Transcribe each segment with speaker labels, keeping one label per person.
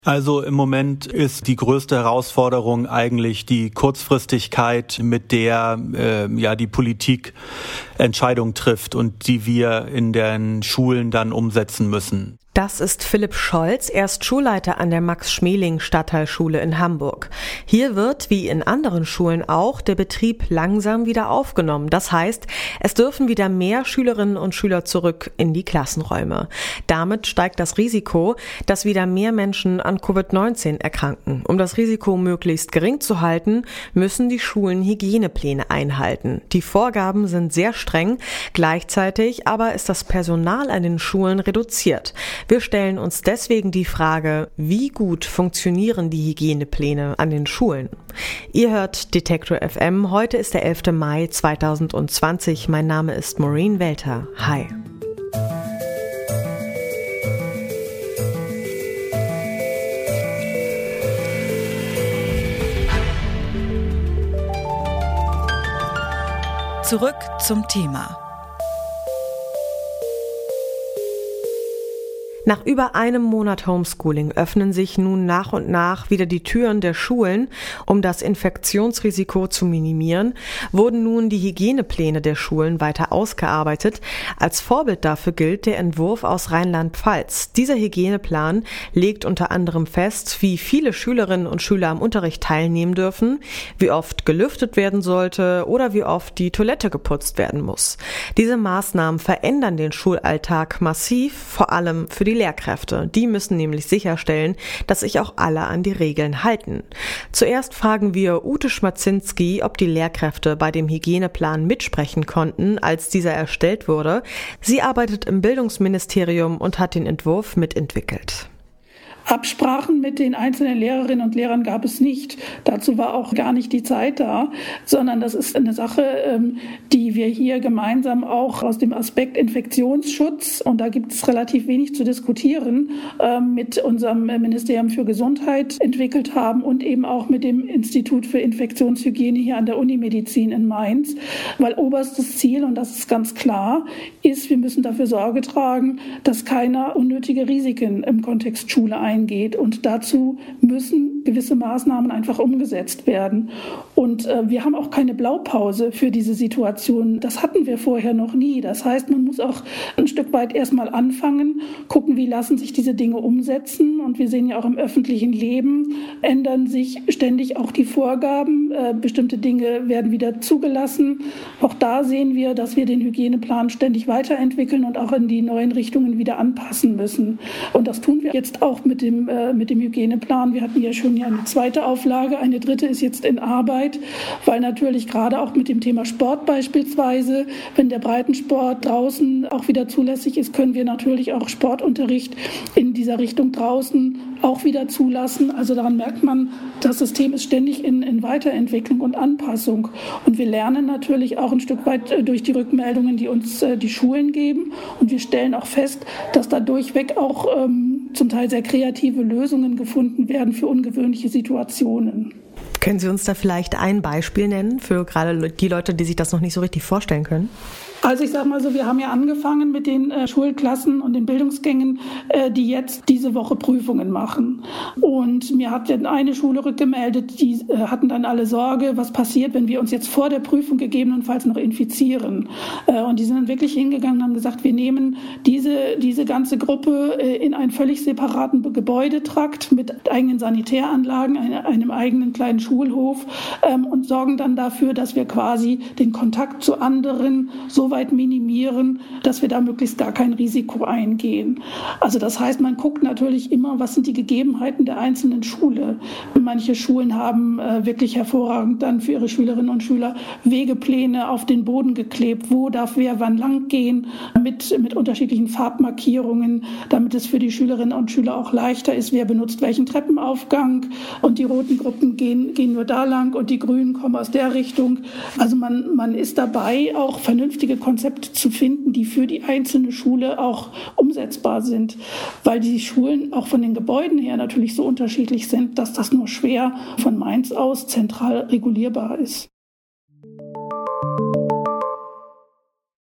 Speaker 1: Also im Moment ist die größte Herausforderung eigentlich die Kurzfristigkeit, mit der die Politik Entscheidungen trifft und die wir in den Schulen dann umsetzen müssen.
Speaker 2: Das ist Philipp Scholz, er ist Schulleiter an der Max-Schmeling-Stadtteilschule in Hamburg. Hier wird, wie in anderen Schulen auch, der Betrieb langsam wieder aufgenommen. Das heißt, es dürfen wieder mehr Schülerinnen und Schüler zurück in die Klassenräume. Damit steigt das Risiko, dass wieder mehr Menschen an Covid-19 erkranken. Um das Risiko möglichst gering zu halten, müssen die Schulen Hygienepläne einhalten. Die Vorgaben sind sehr streng, gleichzeitig aber ist das Personal an den Schulen reduziert. Wir stellen uns deswegen die Frage, wie gut funktionieren die Hygienepläne an den Schulen? Ihr hört Detektor FM, heute ist der 11. Mai 2020. Mein Name ist Maureen Welter. Hi.
Speaker 3: Zurück zum Thema.
Speaker 2: Nach über einem Monat Homeschooling öffnen sich nun nach und nach wieder die Türen der Schulen. Um das Infektionsrisiko zu minimieren, wurden nun die Hygienepläne der Schulen weiter ausgearbeitet. Als Vorbild dafür gilt der Entwurf aus Rheinland-Pfalz. Dieser Hygieneplan legt unter anderem fest, wie viele Schülerinnen und Schüler am Unterricht teilnehmen dürfen, wie oft gelüftet werden sollte oder wie oft die Toilette geputzt werden muss. Diese Maßnahmen verändern den Schulalltag massiv, vor allem für die Lehrkräfte. Die müssen nämlich sicherstellen, dass sich auch alle an die Regeln halten. Zuerst fragen wir Ute Schmazinski, ob die Lehrkräfte bei dem Hygieneplan mitsprechen konnten, als dieser erstellt wurde. Sie arbeitet im Bildungsministerium und hat den Entwurf mitentwickelt.
Speaker 4: Absprachen mit den einzelnen Lehrerinnen und Lehrern gab es nicht. Dazu war auch gar nicht die Zeit da, sondern das ist eine Sache, die wir hier gemeinsam auch aus dem Aspekt Infektionsschutz, und da gibt es relativ wenig zu diskutieren, mit unserem Ministerium für Gesundheit entwickelt haben und eben auch mit dem Institut für Infektionshygiene hier an der Unimedizin in Mainz, weil oberstes Ziel, und das ist ganz klar, ist, wir müssen dafür Sorge tragen, dass keiner unnötige Risiken im Kontext Schule eingeht. Und dazu müssen gewisse Maßnahmen einfach umgesetzt werden. Und wir haben auch keine Blaupause für diese Situation. Das hatten wir vorher noch nie. Das heißt, man muss auch ein Stück weit erstmal anfangen, gucken, wie lassen sich diese Dinge umsetzen. Und wir sehen ja auch im öffentlichen Leben, ändern sich ständig auch die Vorgaben. Bestimmte Dinge werden wieder zugelassen. Auch da sehen wir, dass wir den Hygieneplan ständig weiterentwickeln und auch in die neuen Richtungen wieder anpassen müssen. Und das tun wir jetzt auch mit dem Hygieneplan. Wir hatten ja schon eine zweite Auflage, eine dritte ist jetzt in Arbeit, weil natürlich gerade auch mit dem Thema Sport beispielsweise, wenn der Breitensport draußen auch wieder zulässig ist, können wir natürlich auch Sportunterricht in dieser Richtung draußen auch wieder zulassen. Also daran merkt man, das System ist ständig in Weiterentwicklung und Anpassung. Und wir lernen natürlich auch ein Stück weit durch die Rückmeldungen, die uns die Schulen geben. Und wir stellen auch fest, dass da durchweg auch zum Teil sehr kreative Lösungen gefunden werden für ungewöhnliche Situationen.
Speaker 2: Können Sie uns da vielleicht ein Beispiel nennen für gerade die Leute, die sich das noch nicht so richtig vorstellen können?
Speaker 4: Also ich sage mal so, wir haben ja angefangen mit den Schulklassen und den Bildungsgängen, die jetzt diese Woche Prüfungen machen. Und mir hat eine Schule rückgemeldet, die hatten dann alle Sorge, was passiert, wenn wir uns jetzt vor der Prüfung gegebenenfalls noch infizieren. Und die sind dann wirklich hingegangen und haben gesagt, wir nehmen diese ganze Gruppe in einen völlig separaten Gebäudetrakt mit eigenen Sanitäranlagen, einem eigenen kleinen Schulhof und sorgen dann dafür, dass wir quasi den Kontakt zu anderen so weit minimieren, dass wir da möglichst gar kein Risiko eingehen. Also das heißt, man guckt natürlich immer, was sind die Gegebenheiten der einzelnen Schule. Manche Schulen haben wirklich hervorragend dann für ihre Schülerinnen und Schüler Wegepläne auf den Boden geklebt, wo darf wer wann lang gehen, mit unterschiedlichen Farbmarkierungen, damit es für die Schülerinnen und Schüler auch leichter ist, wer benutzt welchen Treppenaufgang, und die roten Gruppen gehen nur da lang und die grünen kommen aus der Richtung. Also man ist dabei, auch vernünftige Konzepte zu finden, die für die einzelne Schule auch umsetzbar sind, weil die Schulen auch von den Gebäuden her natürlich so unterschiedlich sind, dass das nur schwer von Mainz aus zentral regulierbar ist.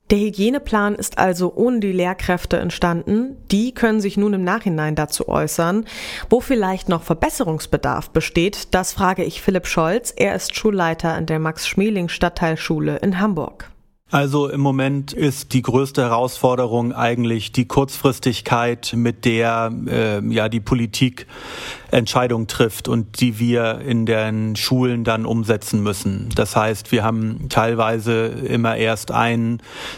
Speaker 2: Der Hygieneplan ist also ohne die Lehrkräfte entstanden. Die können sich nun im Nachhinein dazu äußern. Wo vielleicht noch Verbesserungsbedarf besteht, das frage ich Philipp Scholz. Er ist Schulleiter an der Max-Schmeling-Stadtteilschule in Hamburg.
Speaker 1: Also im Moment ist die größte Herausforderung eigentlich die Kurzfristigkeit, mit der die Politik Entscheidungen trifft und die wir in den Schulen dann umsetzen müssen. Das heißt, wir haben teilweise immer erst 1-2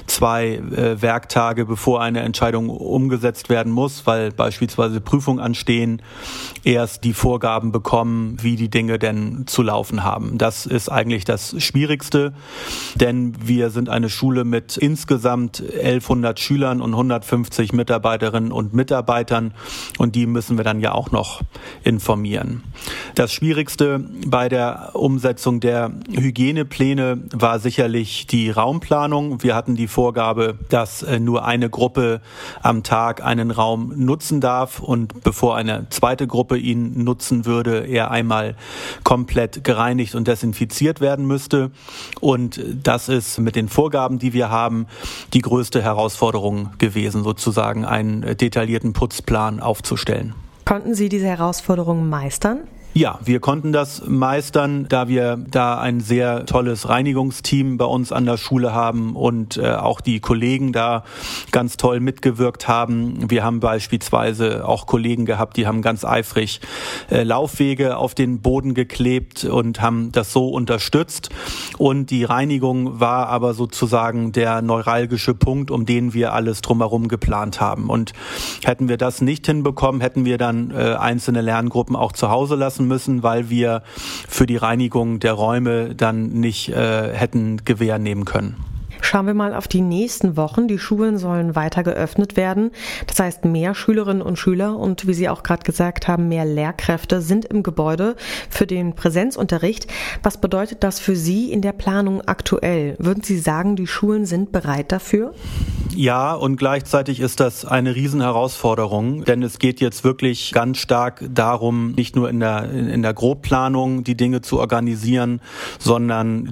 Speaker 1: Werktage, bevor eine Entscheidung umgesetzt werden muss, weil beispielsweise Prüfungen anstehen, erst die Vorgaben bekommen, wie die Dinge denn zu laufen haben. Das ist eigentlich das Schwierigste, denn wir sind eine Schule mit insgesamt 1100 Schülern und 150 Mitarbeiterinnen und Mitarbeitern und die müssen wir dann ja auch noch informieren. Das Schwierigste bei der Umsetzung der Hygienepläne war sicherlich die Raumplanung. Wir hatten die Vorgabe, dass nur eine Gruppe am Tag einen Raum nutzen darf und bevor eine zweite Gruppe ihn nutzen würde, er einmal komplett gereinigt und desinfiziert werden müsste. Und das ist mit den Vorgaben, die wir haben, die größte Herausforderung gewesen, sozusagen einen detaillierten Putzplan aufzustellen.
Speaker 2: Konnten Sie diese Herausforderungen meistern?
Speaker 1: Ja, wir konnten das meistern, da wir da ein sehr tolles Reinigungsteam bei uns an der Schule haben und auch die Kollegen da ganz toll mitgewirkt haben. Wir haben beispielsweise auch Kollegen gehabt, die haben ganz eifrig Laufwege auf den Boden geklebt und haben das so unterstützt. Und die Reinigung war aber sozusagen der neuralgische Punkt, um den wir alles drumherum geplant haben. Und hätten wir das nicht hinbekommen, hätten wir dann einzelne Lerngruppen auch zu Hause lassen müssen, weil wir für die Reinigung der Räume dann nicht hätten Gewähr nehmen können.
Speaker 2: Schauen wir mal auf die nächsten Wochen. Die Schulen sollen weiter geöffnet werden. Das heißt, mehr Schülerinnen und Schüler und, wie Sie auch gerade gesagt haben, mehr Lehrkräfte sind im Gebäude für den Präsenzunterricht. Was bedeutet das für Sie in der Planung aktuell? Würden Sie sagen, die Schulen sind bereit dafür?
Speaker 1: Ja, und gleichzeitig ist das eine Riesenherausforderung, denn es geht jetzt wirklich ganz stark darum, nicht nur in der Grobplanung die Dinge zu organisieren, sondern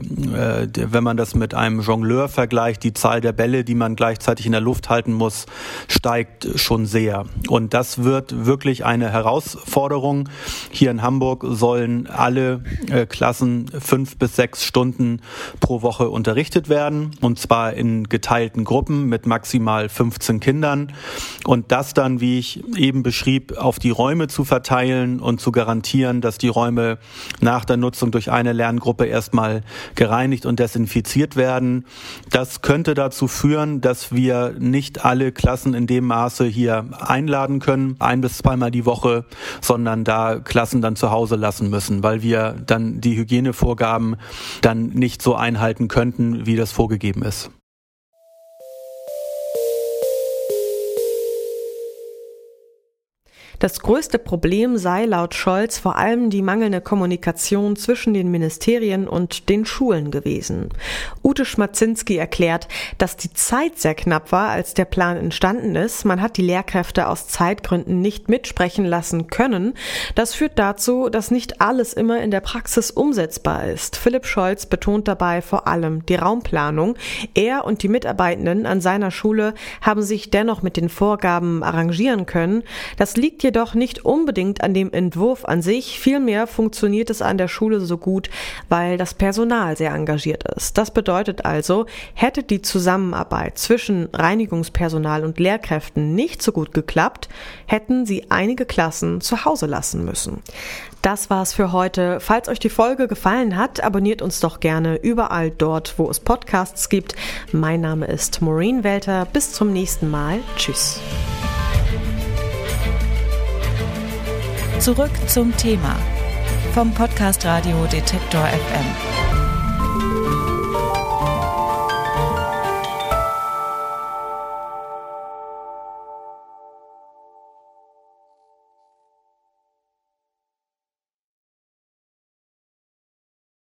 Speaker 1: wenn man das mit einem Jongleur vergleicht, die Zahl der Bälle, die man gleichzeitig in der Luft halten muss, steigt schon sehr. Und das wird wirklich eine Herausforderung. Hier in Hamburg sollen alle Klassen 5 bis 6 Stunden pro Woche unterrichtet werden, und zwar in geteilten Gruppen mit maximal 15 Kindern. Und das dann, wie ich eben beschrieb, auf die Räume zu verteilen und zu garantieren, dass die Räume nach der Nutzung durch eine Lerngruppe erstmal gereinigt und desinfiziert werden. Das könnte dazu führen, dass wir nicht alle Klassen in dem Maße hier einladen können, 1- bis 2-mal die Woche, sondern da Klassen dann zu Hause lassen müssen, weil wir dann die Hygienevorgaben dann nicht so einhalten könnten, wie das vorgegeben ist.
Speaker 2: Das größte Problem sei laut Scholz vor allem die mangelnde Kommunikation zwischen den Ministerien und den Schulen gewesen. Ute Schmatzinski erklärt, dass die Zeit sehr knapp war, als der Plan entstanden ist. Man hat die Lehrkräfte aus Zeitgründen nicht mitsprechen lassen können. Das führt dazu, dass nicht alles immer in der Praxis umsetzbar ist. Philipp Scholz betont dabei vor allem die Raumplanung. Er und die Mitarbeitenden an seiner Schule haben sich dennoch mit den Vorgaben arrangieren können. Das liegt jedoch nicht unbedingt an dem Entwurf an sich. Vielmehr funktioniert es an der Schule so gut, weil das Personal sehr engagiert ist. Das bedeutet also, hätte die Zusammenarbeit zwischen Reinigungspersonal und Lehrkräften nicht so gut geklappt, hätten sie einige Klassen zu Hause lassen müssen. Das war's für heute. Falls euch die Folge gefallen hat, abonniert uns doch gerne überall dort, wo es Podcasts gibt. Mein Name ist Maureen Welter. Bis zum nächsten Mal. Tschüss.
Speaker 3: Zurück zum Thema vom Podcast Radio Detektor FM.